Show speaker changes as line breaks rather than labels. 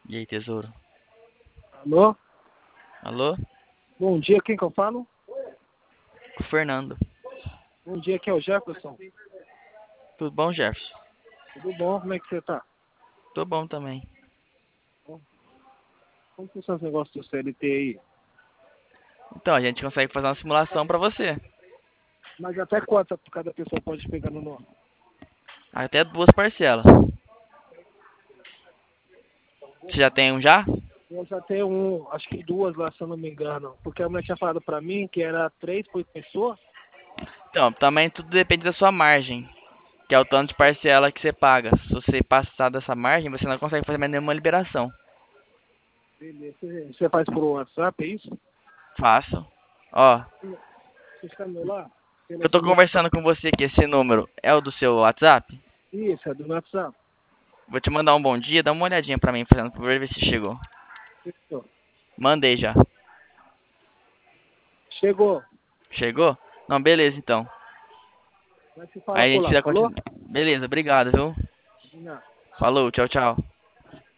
E aí, tesouro?
Alô?
Alô?
Bom dia, quem que eu falo?
O Fernando.
Bom dia, aqui é o Jefferson.
Tudo bom, Jefferson?
Tudo bom? Como é que você tá?
Tô bom também.
Como que são os negócios do CLT aí?
Então, a gente consegue fazer uma simulação pra você.
Mas até quanto cada pessoa pode pegar no nome?
Até duas parcelas. Você já tem um já?
Eu já tenho acho que duas lá, se eu não me engano. Porque a mulher tinha falado pra mim que era 3 por pessoa.
Então, também tudo depende da sua margem. Que é o tanto de parcela que você paga. Se você passar dessa margem, você não consegue fazer mais nenhuma liberação.
Beleza. Você faz por WhatsApp, é isso?
Faço. Ó,
Você está no meu lá?
eu tô conversando com você aqui, esse número é o do seu WhatsApp?
Isso, é do WhatsApp.
Vou te mandar um bom dia, dá uma olhadinha pra mim, fazendo por ver se chegou.
Isso.
Mandei já.
Chegou.
Chegou? Não, beleza então.
Vai se falar
Aí a
por
gente
lá,
já
falou?
continua. Beleza, obrigado, viu?
Não.
Falou, tchau, tchau.